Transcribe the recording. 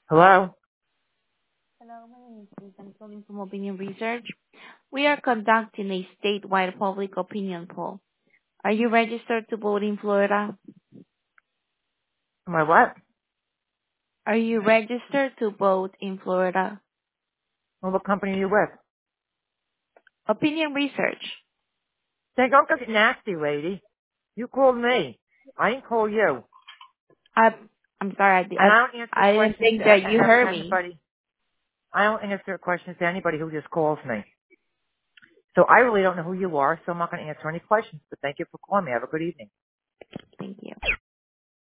Hello? Hello, my name is Liz. I'm calling from Opinion Research. We are conducting a statewide public opinion poll. Are you registered to vote in Florida? Am I what? Are you registered to vote in Florida? Well, what company are you with? Opinion Research. Say, don't get nasty, lady. You called me. I didn't call you. I, I'm sorry, And I don't answer I didn't questions think to that you heard me. anybody. I don't answer questions to anybody who just calls me. So I really don't know who you are, so I'm not going to answer any questions. But thank you for calling me. Have a good evening. Thank you.